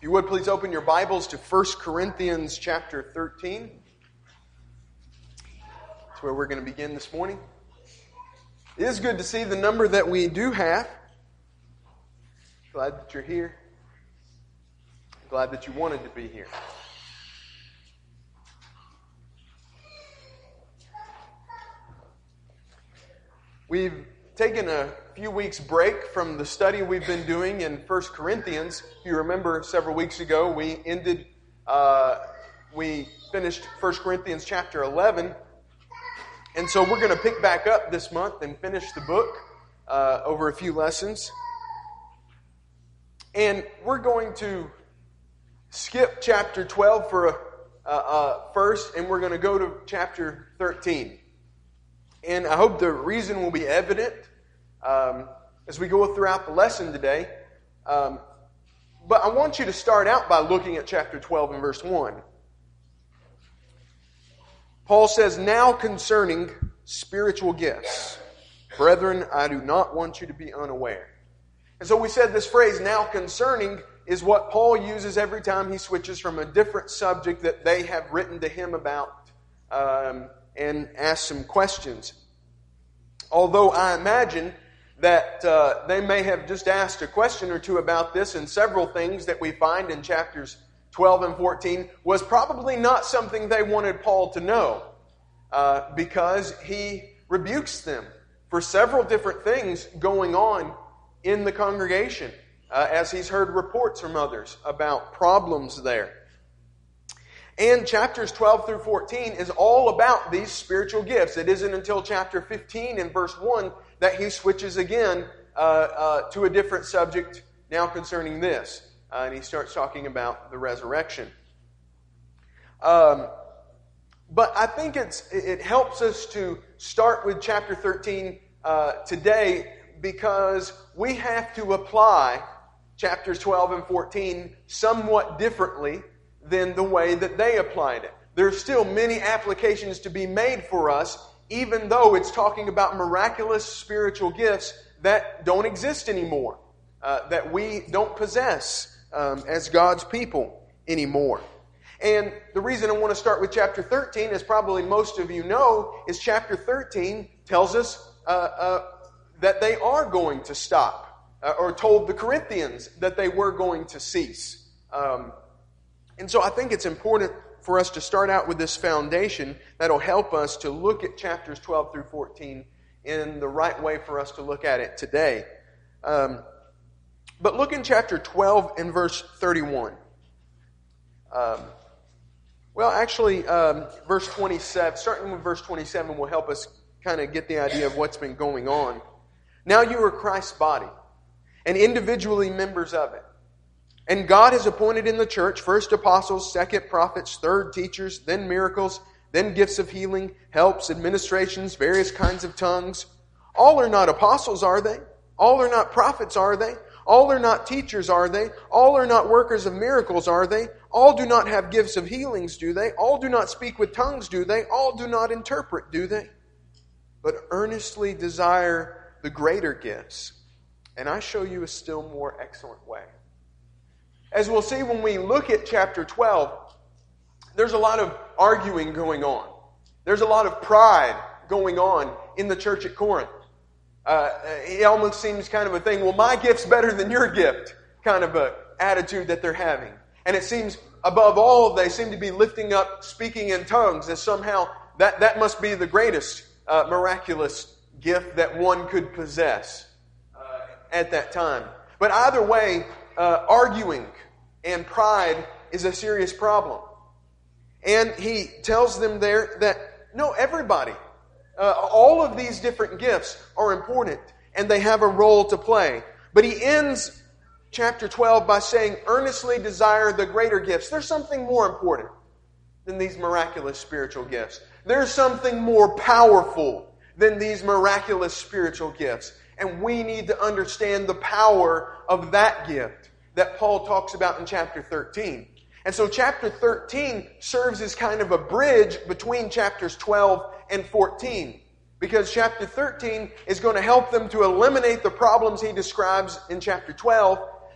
If you would, please open your Bibles to 1 Corinthians chapter 13. That's where we're going to begin this morning. It is good to see the number that we do have. Glad that you're here. Glad that you wanted to be here. We've taken a few weeks break from the study we've been doing in 1 Corinthians. If you remember, several weeks ago we finished 1 Corinthians chapter 11. And so we're going to pick back up this month and finish the book over a few lessons. And we're going to skip chapter 12 for first, and we're going to go to chapter 13. And I hope the reason will be evident as we go throughout the lesson today. But I want you to start out by looking at chapter 12 and verse 1. Paul says, "Now concerning spiritual gifts, brethren, I do not want you to be unaware." And so we said this phrase, "now concerning," is what Paul uses every time he switches from a different subject that they have written to him about and asks some questions. Although I imagine that they may have just asked a question or two about this, and several things that we find in chapters 12 and 14 was probably not something they wanted Paul to know, because he rebukes them for several different things going on in the congregation, as he's heard reports from others about problems there. And chapters 12 through 14 is all about these spiritual gifts. It isn't until chapter 15 and verse 1 that he switches again to a different subject now concerning this. And he starts talking about the resurrection. But I think it helps us to start with chapter 13 today, because we have to apply chapters 12 and 14 somewhat differently than the way that they applied it. There's still many applications to be made for us, even though it's talking about miraculous spiritual gifts that don't exist anymore, that we don't possess as God's people anymore. And the reason I want to start with chapter 13, as probably most of you know, is chapter 13 tells us that they are going to stop, or told the Corinthians that they were going to cease. And so I think it's important for us to start out with this foundation that'll help us to look at chapters 12 through 14 in the right way for us to look at it today. But look in chapter 12 and verse 31. Verse 27, starting with verse 27 will help us kind of get the idea of what's been going on. "Now you are Christ's body, and individually members of it. And God has appointed in the church first apostles, second prophets, third teachers, then miracles, then gifts of healing, helps, administrations, various kinds of tongues. All are not apostles, are they? All are not prophets, are they? All are not teachers, are they? All are not workers of miracles, are they? All do not have gifts of healings, do they? All do not speak with tongues, do they? All do not interpret, do they? But earnestly desire the greater gifts, and I show you a still more excellent way." As we'll see when we look at chapter 12, there's a lot of arguing going on. There's a lot of pride going on in the church at Corinth. It almost seems kind of a thing, well, my gift's better than your gift, kind of a attitude that they're having. And it seems, above all, they seem to be lifting up speaking in tongues as somehow that must be the greatest miraculous gift that one could possess at that time. But either way, arguing and pride is a serious problem. And he tells them there that, no, everybody, all of these different gifts are important and they have a role to play. But he ends chapter 12 by saying, earnestly desire the greater gifts. There's something more important than these miraculous spiritual gifts. There's something more powerful than these miraculous spiritual gifts. And we need to understand the power of that gift that Paul talks about in chapter 13. And so chapter 13 serves as kind of a bridge between chapters 12 and 14. Because chapter 13 is going to help them to eliminate the problems he describes in chapter 12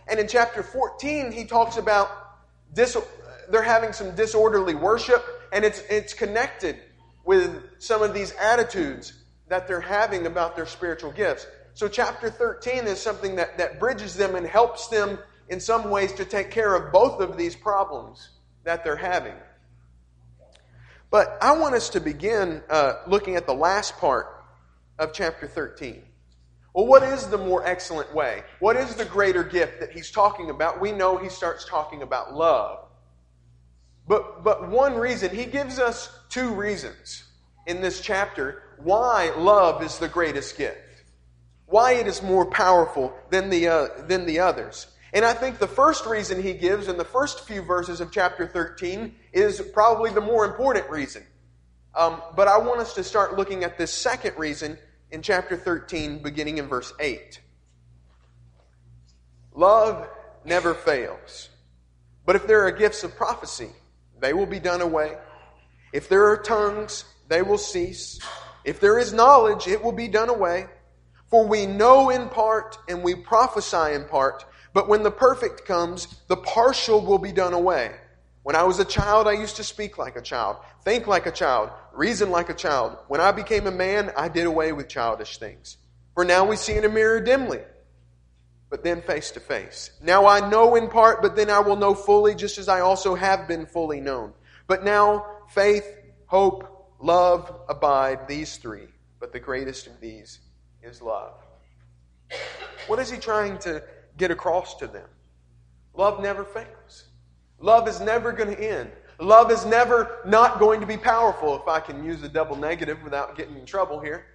And in chapter 14, he talks about they're having some disorderly worship, and it's connected with some of these attitudes that they're having about their spiritual gifts. So chapter 13 is something that bridges them and helps them in some ways to take care of both of these problems that they're having. But I want us to begin looking at the last part of chapter 13. Well, what is the more excellent way? What is the greater gift that he's talking about? We know he starts talking about love. But one reason, he gives us two reasons in this chapter why love is the greatest gift. Why it is more powerful than the others. And I think the first reason he gives in the first few verses of chapter 13 is probably the more important reason. But I want us to start looking at this second reason in chapter 13, beginning in verse 8. Love never fails. But if there are gifts of prophecy, they will be done away. If there are tongues, they will cease. If there is knowledge, it will be done away. For we know in part and we prophesy in part. But when the perfect comes, the partial will be done away. When I was a child, I used to speak like a child, think like a child, reason like a child. When I became a man, I did away with childish things. For now we see in a mirror dimly, but then face to face. Now I know in part, but then I will know fully, just as I also have been fully known. But now faith, hope, love abide, these three. But the greatest of these is love. What is he trying to get across to them? Love never fails. Love is never going to end. Love is never not going to be powerful, if I can use a double negative without getting in trouble here.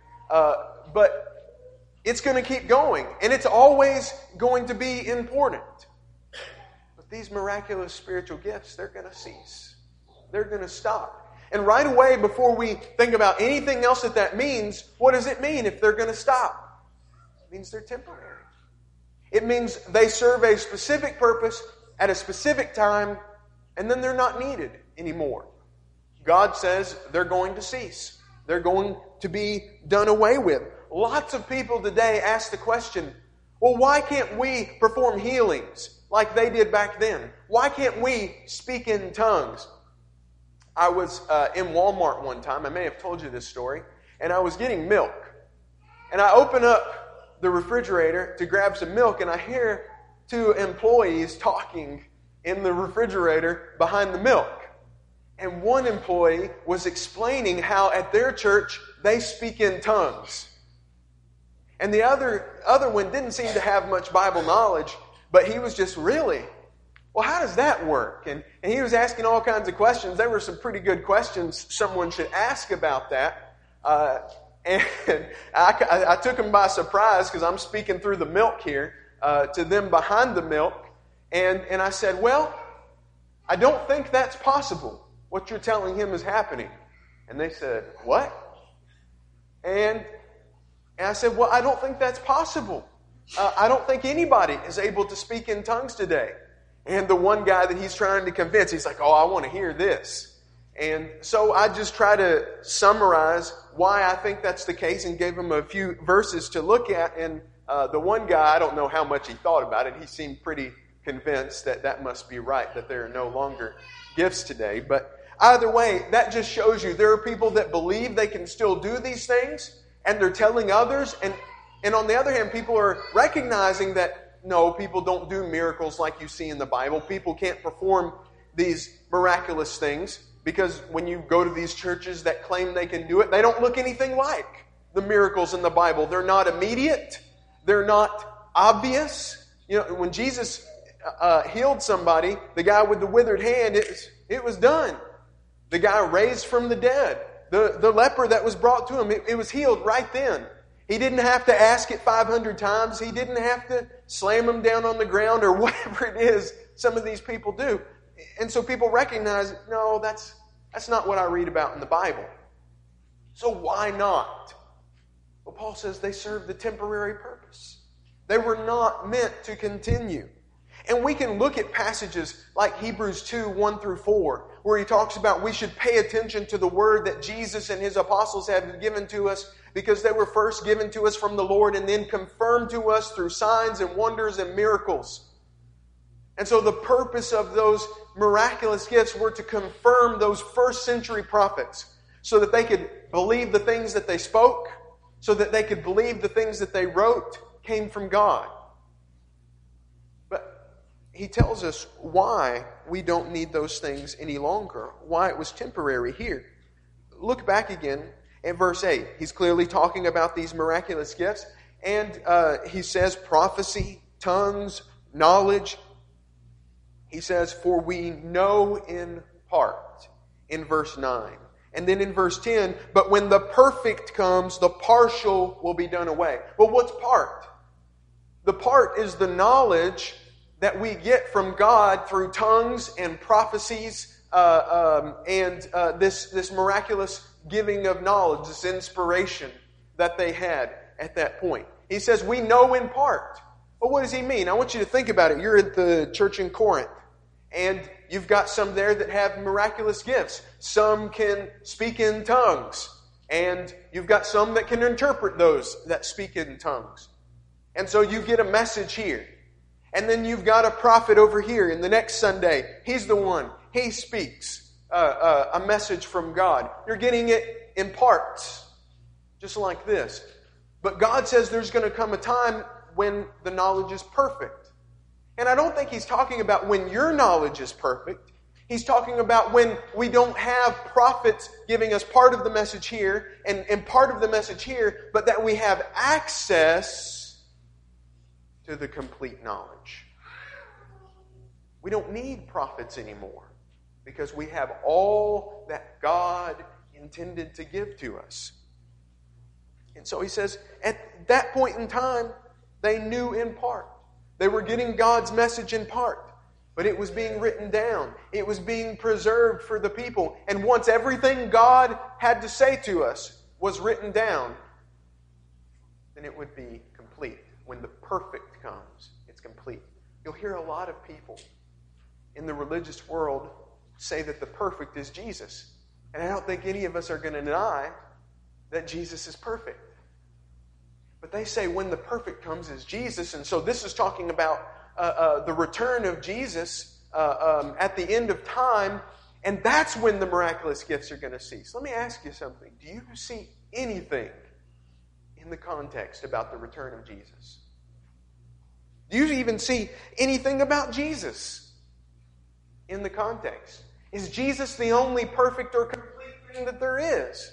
But it's going to keep going, and it's always going to be important. But these miraculous spiritual gifts, they're going to cease. They're going to stop. And right away, before we think about anything else that means, what does it mean if they're going to stop? It means they're temporary. It means they serve a specific purpose at a specific time, and then they're not needed anymore. God says they're going to cease. They're going to be done away with. Lots of people today ask the question, well, why can't we perform healings like they did back then? Why can't we speak in tongues? I was in Walmart one time. I may have told you this story. And I was getting milk. And I open up the refrigerator to grab some milk, and I hear two employees talking in the refrigerator behind the milk. And one employee was explaining how at their church they speak in tongues. And the other one didn't seem to have much Bible knowledge, but he was just really, well, how does that work? And he was asking all kinds of questions. There were some pretty good questions someone should ask about that. And I took them by surprise because I'm speaking through the milk here to them behind the milk. And I said, well, I don't think that's possible. What you're telling him is happening. And they said, what? And I said, well, I don't think that's possible. I don't think anybody is able to speak in tongues today. And the one guy that he's trying to convince, he's like, oh, I want to hear this. And so I just try to summarize why I think that's the case and gave him a few verses to look at. And the one guy, I don't know how much he thought about it. He seemed pretty convinced that that must be right, that there are no longer gifts today. But either way, that just shows you there are people that believe they can still do these things, and they're telling others. And on the other hand, people are recognizing that, no, people don't do miracles like you see in the Bible. People can't perform these miraculous things because when you go to these churches that claim they can do it, they don't look anything like the miracles in the Bible. They're not immediate. They're not obvious. You know, when Jesus healed somebody, the guy with the withered hand, it was done. The guy raised from the dead. The leper that was brought to him, it was healed right then. He didn't have to ask it 500 times. He didn't have to slam him down on the ground or whatever it is some of these people do. And so people recognize, no, that's not what I read about in the Bible. So why not? Well, Paul says they serve the temporary purpose. They were not meant to continue. And we can look at passages like Hebrews 2, 1 through 4, where he talks about we should pay attention to the word that Jesus and his apostles have given to us because they were first given to us from the Lord and then confirmed to us through signs and wonders and miracles. And so the purpose of those miraculous gifts were to confirm those first century prophets so that they could believe the things that they spoke, so that they could believe the things that they wrote came from God. But he tells us why we don't need those things any longer, why it was temporary here. Look back again at verse 8. He's clearly talking about these miraculous gifts, and he says prophecy, tongues, knowledge. He says, for we know in part, in verse 9. And then in verse 10, but when the perfect comes, the partial will be done away. Well, what's part? The part is the knowledge that we get from God through tongues and prophecies and this miraculous giving of knowledge, this inspiration that they had at that point. He says, we know in part. Well, what does he mean? I want you to think about it. You're at the church in Corinth, and you've got some there that have miraculous gifts. Some can speak in tongues, and you've got some that can interpret those that speak in tongues. And so you get a message here. And then you've got a prophet over here, and the next Sunday, he's the one. He speaks a message from God. You're getting it in parts, just like this. But God says there's going to come a time when the knowledge is perfect. And I don't think he's talking about when your knowledge is perfect. He's talking about when we don't have prophets giving us part of the message here and part of the message here, but that we have access to the complete knowledge. We don't need prophets anymore because we have all that God intended to give to us. And so he says, at that point in time, they knew in part. They were getting God's message in part. But it was being written down. It was being preserved for the people. And once everything God had to say to us was written down, then it would be complete. When the perfect comes, it's complete. You'll hear a lot of people in the religious world say that the perfect is Jesus. And I don't think any of us are going to deny that Jesus is perfect. But they say when the perfect comes is Jesus. And so this is talking about the return of Jesus at the end of time. And that's when the miraculous gifts are going to cease. Let me ask you something. Do you see anything in the context about the return of Jesus? Do you even see anything about Jesus in the context? Is Jesus the only perfect or complete thing that there is?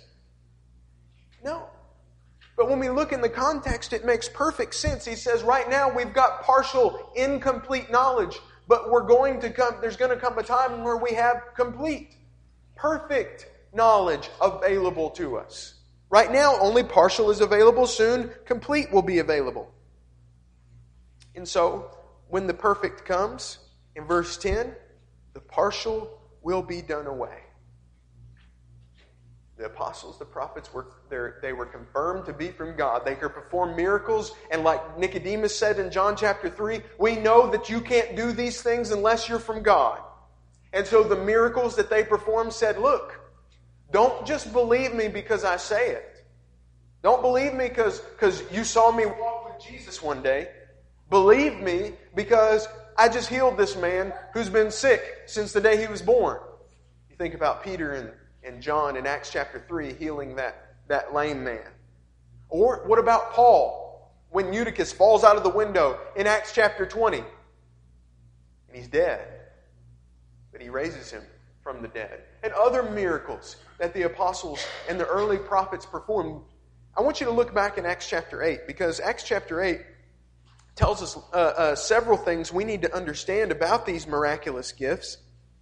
No. But when we look in the context, it makes perfect sense. He says right now we've got partial, incomplete knowledge, but there's going to come a time where we have complete, perfect knowledge available to us. Right now, only partial is available. Soon, complete will be available. And so, when the perfect comes, in verse 10, the partial will be done away. The apostles, the prophets, they were confirmed to be from God. They could perform miracles. And like Nicodemus said in John chapter 3, we know that you can't do these things unless you're from God. And so the miracles that they performed said, look, don't just believe me because I say it. Don't believe me because you saw me walk with Jesus one day. Believe me because I just healed this man who's been sick since the day he was born. You think about Peter and John in Acts chapter 3 healing that lame man. Or what about Paul when Eutychus falls out of the window in Acts chapter 20 and he's dead, but he raises him from the dead. And other miracles that the apostles and the early prophets performed. I want you to look back in Acts chapter 8 because Acts chapter 8 tells us several things we need to understand about these miraculous gifts.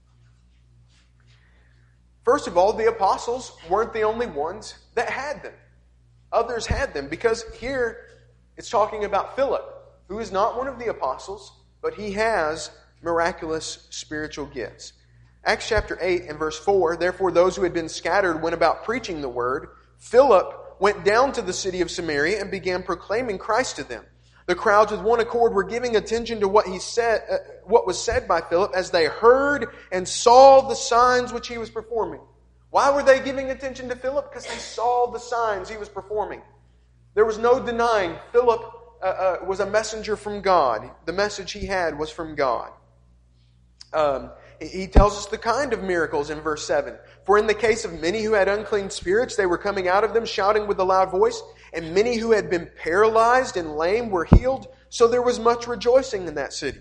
First of all, the apostles weren't the only ones that had them. Others had them because here it's talking about Philip, who is not one of the apostles, but he has miraculous spiritual gifts. Acts chapter 8 and verse 4, therefore those who had been scattered went about preaching the word. Philip went down to the city of Samaria and began proclaiming Christ to them. The crowds with one accord were giving attention to what was said by Philip as they heard and saw the signs which he was performing. Why were they giving attention to Philip? Because they saw the signs he was performing. There was no denying Philip was a messenger from God. The message he had was from God. He tells us the kind of miracles in verse 7. For in the case of many who had unclean spirits, they were coming out of them shouting with a loud voice, and many who had been paralyzed and lame were healed, so there was much rejoicing in that city.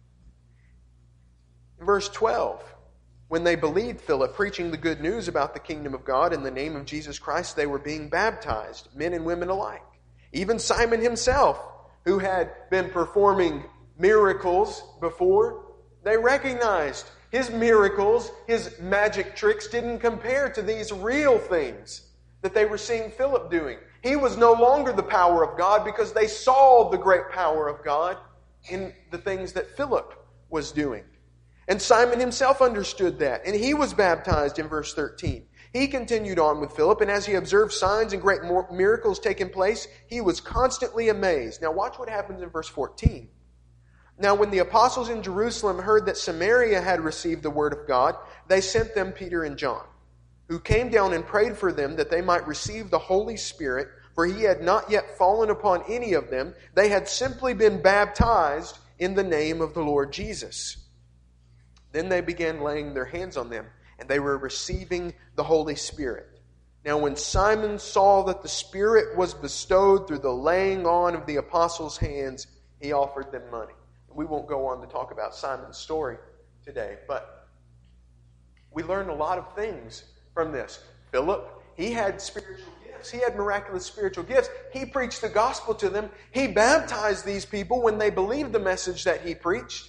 Verse 12. When they believed Philip preaching the good news about the kingdom of God in the name of Jesus Christ, they were being baptized, men and women alike. Even Simon himself, who had been performing miracles before, they recognized his miracles, his magic tricks didn't compare to these real things that they were seeing Philip doing. He was no longer the power of God because they saw the great power of God in the things that Philip was doing. And Simon himself understood that, and he was baptized in verse 13. He continued on with Philip, and as he observed signs and great miracles taking place, he was constantly amazed. Now watch what happens in verse 14. Now when the apostles in Jerusalem heard that Samaria had received the word of God, they sent them Peter and John, who came down and prayed for them that they might receive the Holy Spirit, for he had not yet fallen upon any of them. They had simply been baptized in the name of the Lord Jesus. Then they began laying their hands on them, and they were receiving the Holy Spirit. Now when Simon saw that the Spirit was bestowed through the laying on of the apostles' hands, he offered them money. We won't go on to talk about Simon's story today, but we learn a lot of things from this. Philip, he had spiritual gifts. He had miraculous spiritual gifts. He preached the gospel to them. He baptized these people when they believed the message that he preached.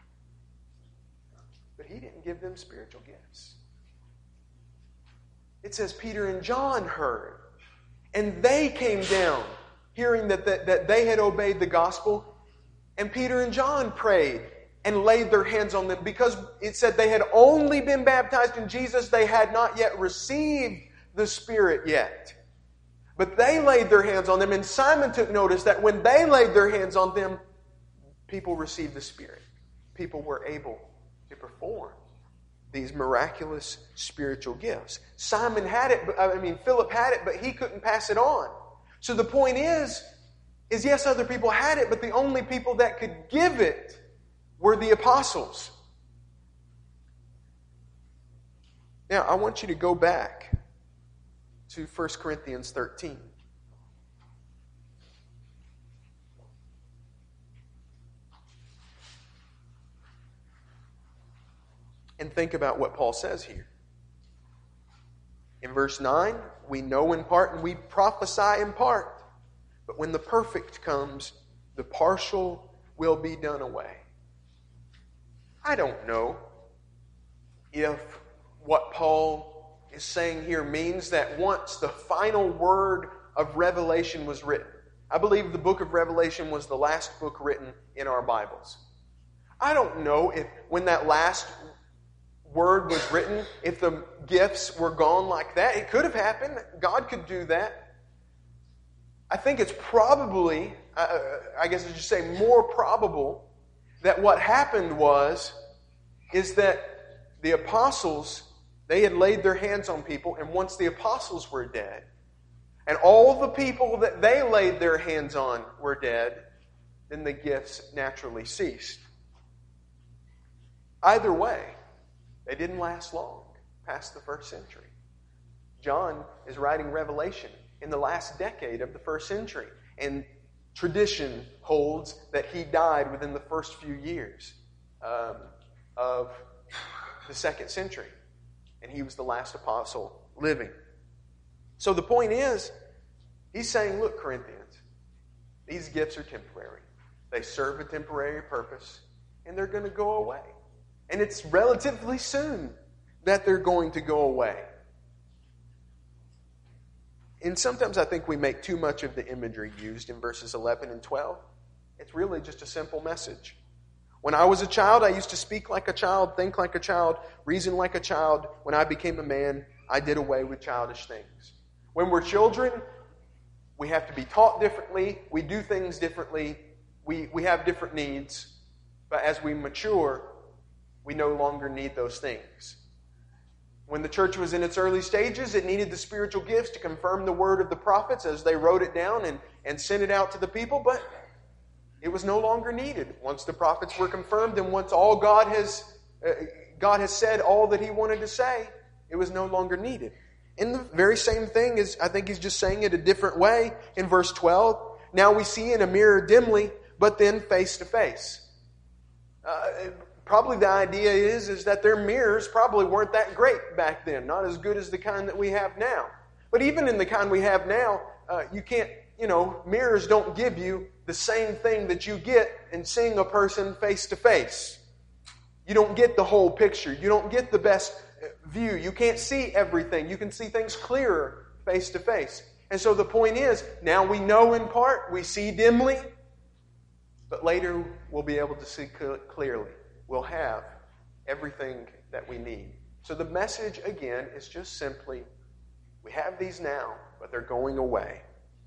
He didn't give them spiritual gifts. It says Peter and John heard, and they came down, hearing that they had obeyed the gospel, and Peter and John prayed and laid their hands on them because it said they had only been baptized in Jesus. They had not yet received the Spirit yet. But they laid their hands on them, and Simon took notice that when they laid their hands on them, people received the Spirit. People were able to perform these miraculous spiritual gifts. Philip had it, but he couldn't pass it on. So the point is yes, other people had it, but the only people that could give it were the apostles. Now, I want you to go back to 1 Corinthians 13. And think about what Paul says here. In verse 9, we know in part and we prophesy in part. But when the perfect comes, the partial will be done away. I don't know if what Paul is saying here means that once the final word of Revelation was written, I believe the book of Revelation was the last book written in our Bibles. I don't know if when that last word was written, if the gifts were gone like that. It could have happened. God could do that. I think it's probably, I guess I should say more probable, that what happened is that the apostles, they had laid their hands on people, and once the apostles were dead, and all the people that they laid their hands on were dead, then the gifts naturally ceased. Either way, they didn't last long past the first century. John is writing Revelation in the last decade of the first century, and tradition holds that he died within the first few years of the second century, and he was the last apostle living. So the point is, he's saying, look, Corinthians, these gifts are temporary. They serve a temporary purpose, and they're going to go away. And it's relatively soon that they're going to go away. And sometimes I think we make too much of the imagery used in verses 11 and 12. It's really just a simple message. When I was a child, I used to speak like a child, think like a child, reason like a child. When I became a man, I did away with childish things. When we're children, we have to be taught differently. We do things differently. We have different needs. But as we mature, we no longer need those things. When the church was in its early stages, it needed the spiritual gifts to confirm the word of the prophets as they wrote it down and sent it out to the people, but it was no longer needed. Once the prophets were confirmed and once all God has God has said all that He wanted to say. It was no longer needed. And the very same thing is, I think He's just saying it a different way in verse 12. Now we see in a mirror dimly, but then face to face. Probably the idea is that their mirrors probably weren't that great back then. Not as good as the kind that we have now. But even in the kind we have now, you can't, mirrors don't give you the same thing that you get in seeing a person face to face. You don't get the whole picture. You don't get the best view. You can't see everything. You can see things clearer face to face. And so the point is, now we know in part, we see dimly, but later we'll be able to see clearly. We'll have everything that we need. So the message, again, is just simply, we have these now, but they're going away.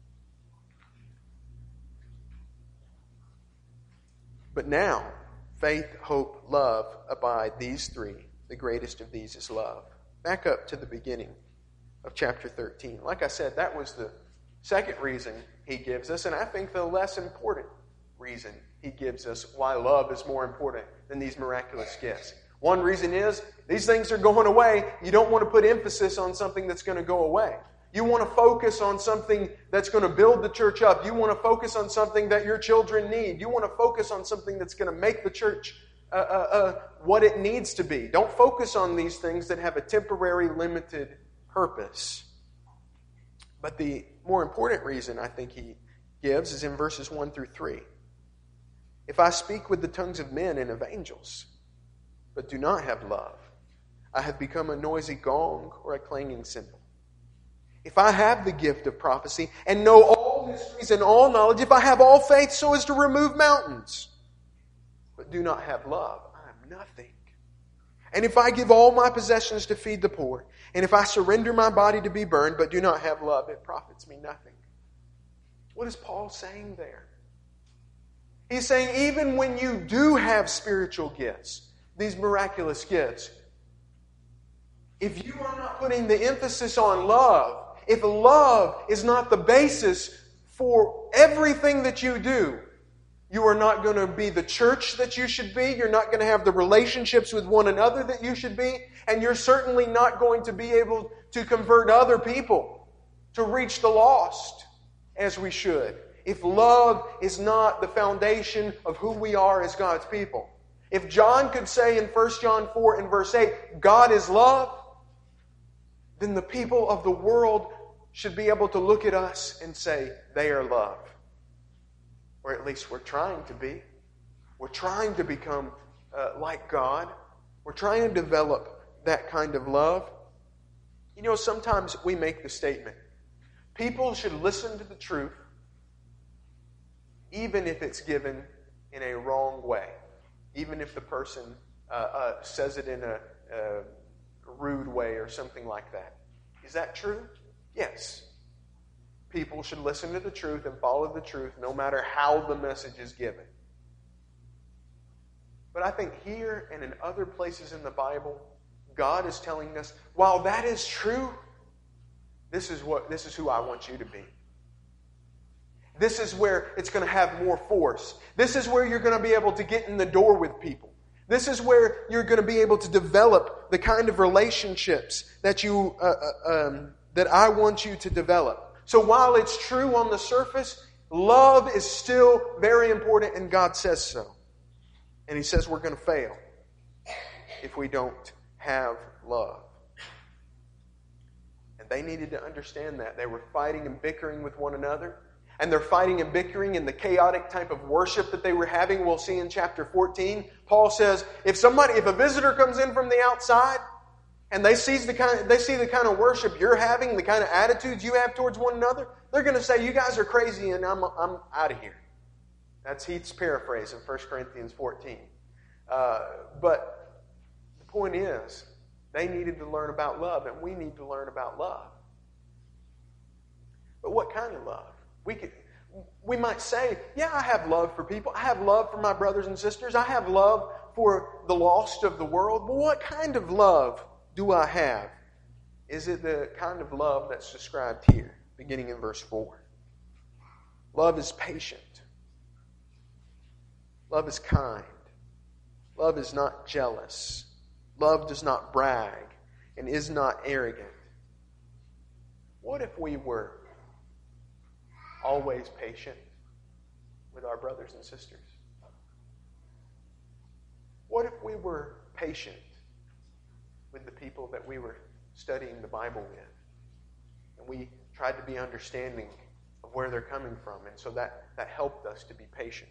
But now, faith, hope, love abide, these three. The greatest of these is love. Back up to the beginning of chapter 13. Like I said, that was the second reason He gives us, and I think the less important reason He gives us why love is more important than these miraculous gifts. One reason is, these things are going away. You don't want to put emphasis on something that's going to go away. You want to focus on something that's going to build the church up. You want to focus on something that your children need. You want to focus on something that's going to make the church what it needs to be. Don't focus on these things that have a temporary, limited purpose. But the more important reason I think He gives is in verses 1 through 3. If I speak with the tongues of men and of angels, but do not have love, I have become a noisy gong or a clanging cymbal. If I have the gift of prophecy and know all mysteries and all knowledge, if I have all faith so as to remove mountains, but do not have love, I am nothing. And if I give all my possessions to feed the poor, and if I surrender my body to be burned, but do not have love, it profits me nothing. What is Paul saying there? He's saying even when you do have spiritual gifts, these miraculous gifts, if you are not putting the emphasis on love, if love is not the basis for everything that you do, you are not going to be the church that you should be. You're not going to have the relationships with one another that you should be. And you're certainly not going to be able to convert other people to reach the lost as we should. If love is not the foundation of who we are as God's people. If John could say in 1 John 4 and verse 8, God is love, then the people of the world should be able to look at us and say, they are love. Or at least we're trying to be. We're trying to become like God. We're trying to develop that kind of love. Sometimes we make the statement, people should listen to the truth even if it's given in a wrong way. Even if the person says it in a rude way or something like that. Is that true? Yes. People should listen to the truth and follow the truth no matter how the message is given. But I think here and in other places in the Bible, God is telling us, while that is true, this is who I want you to be. This is where it's going to have more force. This is where you're going to be able to get in the door with people. This is where you're going to be able to develop the kind of relationships that that I want you to develop. So while it's true on the surface, love is still very important, and God says so. And He says we're going to fail if we don't have love. And they needed to understand that. They were fighting and bickering with one another. And they're fighting and bickering in the chaotic type of worship that they were having. We'll see in chapter 14. Paul says, if a visitor comes in from the outside and they see the kind of worship you're having, the kind of attitudes you have towards one another, they're going to say, you guys are crazy and I'm out of here. That's Heath's paraphrase in 1 Corinthians 14. But the point is, they needed to learn about love, and we need to learn about love. But what kind of love? We might say, yeah, I have love for people. I have love for my brothers and sisters. I have love for the lost of the world. But what kind of love do I have? Is it the kind of love that's described here, beginning in verse 4? Love is patient. Love is kind. Love is not jealous. Love does not brag and is not arrogant. What if we were always patient with our brothers and sisters? What if we were patient with the people that we were studying the Bible with? And we tried to be understanding of where they're coming from, and so that helped us to be patient.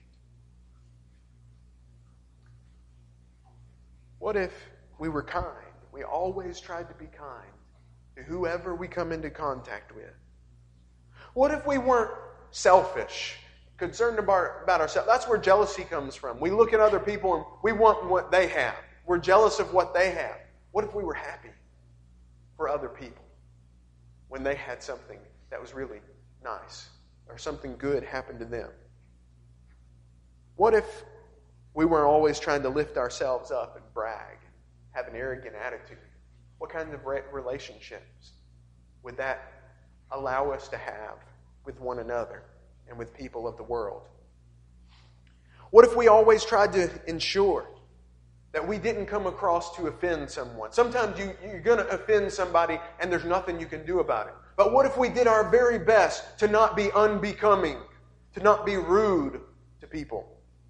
What if we were kind? We always tried to be kind to whoever we come into contact with. What if we weren't selfish, concerned about ourselves? That's where jealousy comes from. We look at other people and we want what they have. We're jealous of what they have. What if we were happy for other people when they had something that was really nice or something good happened to them? What if we weren't always trying to lift ourselves up and brag, have an arrogant attitude? What kind of relationships would that allow us to have with one another and with people of the world? What if we always tried to ensure that we didn't come across to offend someone? Sometimes you're going to offend somebody and there's nothing you can do about it. But what if we did our very best to not be unbecoming, to not be rude to people?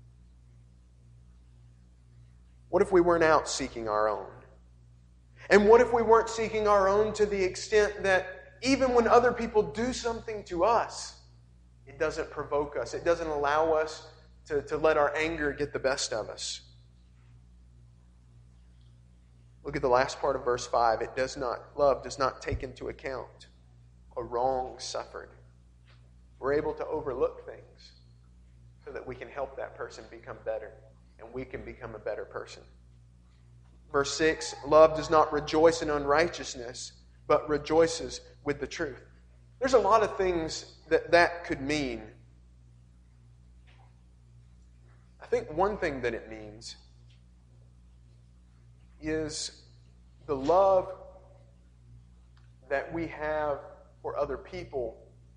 What if we weren't out seeking our own? And what if we weren't seeking our own to the extent that even when other people do something to us, it doesn't provoke us. It doesn't allow us to let our anger get the best of us. Look at the last part of verse 5. Love does not take into account a wrong suffered. We're able to overlook things so that we can help that person become better and we can become a better person. Verse 6, love does not rejoice in unrighteousness, but rejoices with the truth. There's a lot of things that could mean. I think one thing that it means is the love that we have for other people.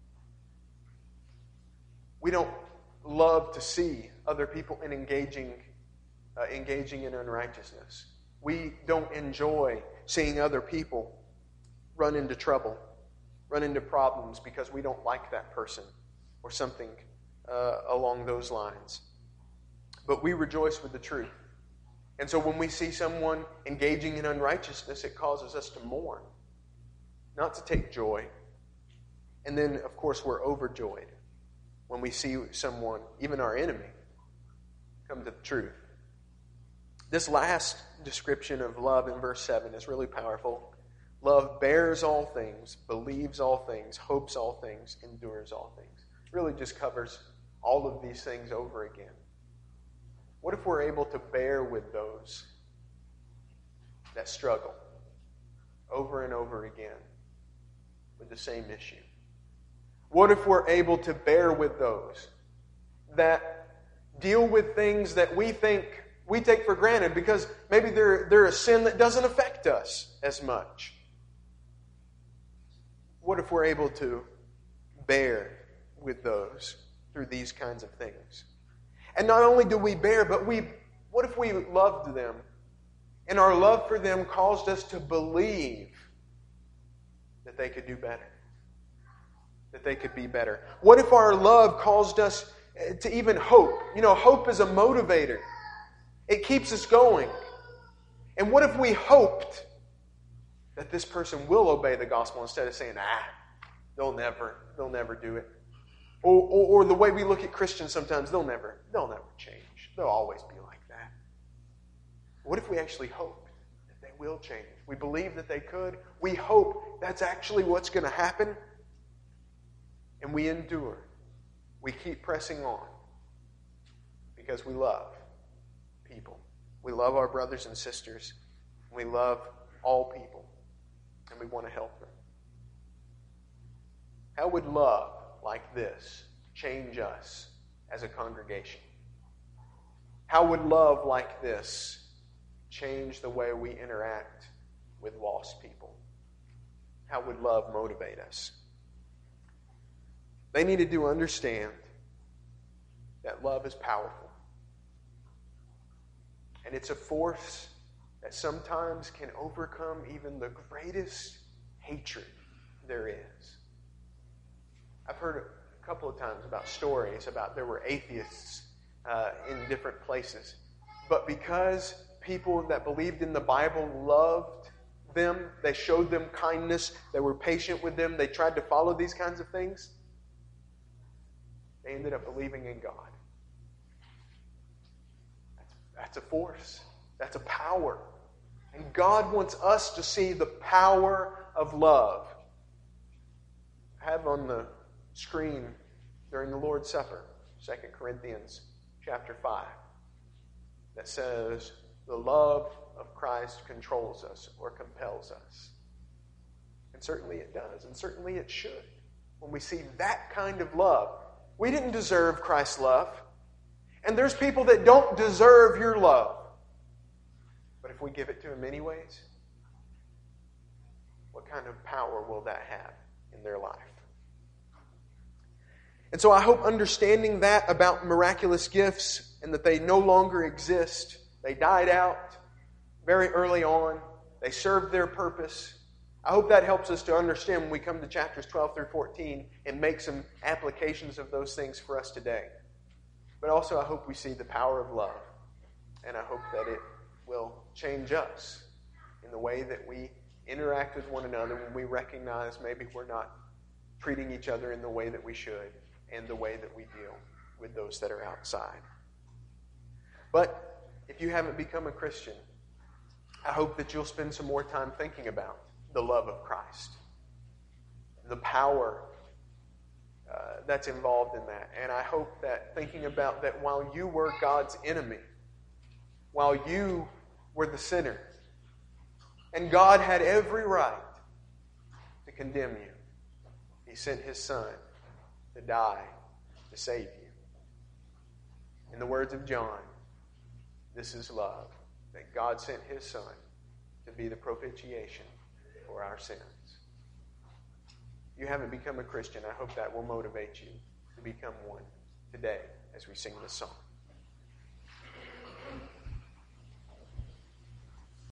We don't love to see other people engaging in unrighteousness. We don't enjoy seeing other people run into trouble, run into problems because we don't like that person or something along those lines. But we rejoice with the truth. And so when we see someone engaging in unrighteousness, it causes us to mourn, not to take joy. And then, of course, we're overjoyed when we see someone, even our enemy, come to the truth. This last description of love in verse 7 is really powerful. Love bears all things, believes all things, hopes all things, endures all things. It really just covers all of these things over again. What if we're able to bear with those that struggle over and over again with the same issue? What if we're able to bear with those that deal with things that we think we take for granted because maybe they're a sin that doesn't affect us as much? What if we're able to bear with those through these kinds of things? And not only do we bear, but what if we loved them and our love for them caused us to believe that they could do better, that they could be better? What if our love caused us to even hope? You know, hope is a motivator. It keeps us going. And what if we hoped that this person will obey the gospel instead of saying, they'll never do it? Or the way we look at Christians sometimes, they'll never change. They'll always be like that. What if we actually hoped that they will change? We believe that they could. We hope that's actually what's going to happen. And we endure. We keep pressing on because we love people. We love our brothers and sisters. We love all people. And we want to help them. How would love like this change us as a congregation? How would love like this change the way we interact with lost people? How would love motivate us? They needed to understand that love is powerful. And And it's a force that sometimes can overcome even the greatest hatred there is. I've heard a couple of times about stories about there were atheists in different places. But because people that believed in the Bible loved them, they showed them kindness, they were patient with them, they tried to follow these kinds of things, they ended up believing in God. That's a force. That's a power. And God wants us to see the power of love. I have on the screen during the Lord's Supper, 2 Corinthians chapter 5, that says, the love of Christ controls us or compels us. And certainly it does, and certainly it should. When we see that kind of love, we didn't deserve Christ's love. And there's people that don't deserve your love. But if we give it to them anyways, what kind of power will that have in their life? And so I hope understanding that about miraculous gifts and that they no longer exist, they died out very early on, they served their purpose. I hope that helps us to understand when we come to chapters 12 through 14 and make some applications of those things for us today. But also I hope we see the power of love. And I hope that it will change us in the way that we interact with one another when we recognize maybe we're not treating each other in the way that we should and the way that we deal with those that are outside. But if you haven't become a Christian, I hope that you'll spend some more time thinking about the love of Christ, the power that's involved in that. And I hope that thinking about that while you were God's enemy, while you were the sinner, and God had every right to condemn you, He sent His Son to die to save you. In the words of John, this is love, that God sent His Son to be the propitiation for our sins. If you haven't become a Christian, I hope that will motivate you to become one today as we sing this song.